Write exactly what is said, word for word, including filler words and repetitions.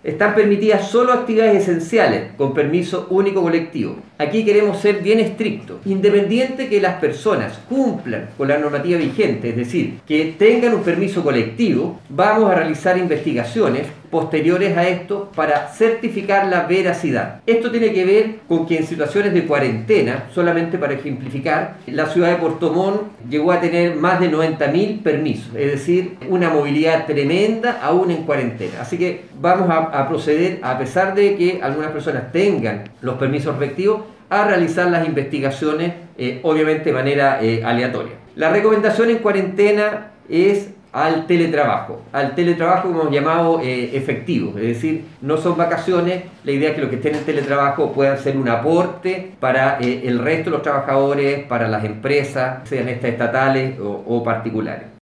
Están permitidas solo actividades esenciales, con permiso único colectivo. Aquí queremos ser bien estrictos. Independiente que las personas cumplan con la normativa vigente, es decir, que tengan un permiso colectivo, vamos a realizar investigaciones posteriores a esto para certificar la veracidad. Esto tiene que ver con que en situaciones de cuarentena, solamente para ejemplificar, la ciudad de Puerto Montt llegó a tener más de noventa mil permisos, es decir, una movilidad tremenda aún en cuarentena. Así que vamos a, a proceder, a pesar de que algunas personas tengan los permisos respectivos, a realizar las investigaciones, eh, obviamente de manera eh, aleatoria. La recomendación en cuarentena es al teletrabajo, al teletrabajo como hemos llamado eh, efectivo, es decir, no son vacaciones, la idea es que los que estén en teletrabajo puedan ser un aporte para eh, el resto de los trabajadores, para las empresas, sean estas estatales o, o particulares.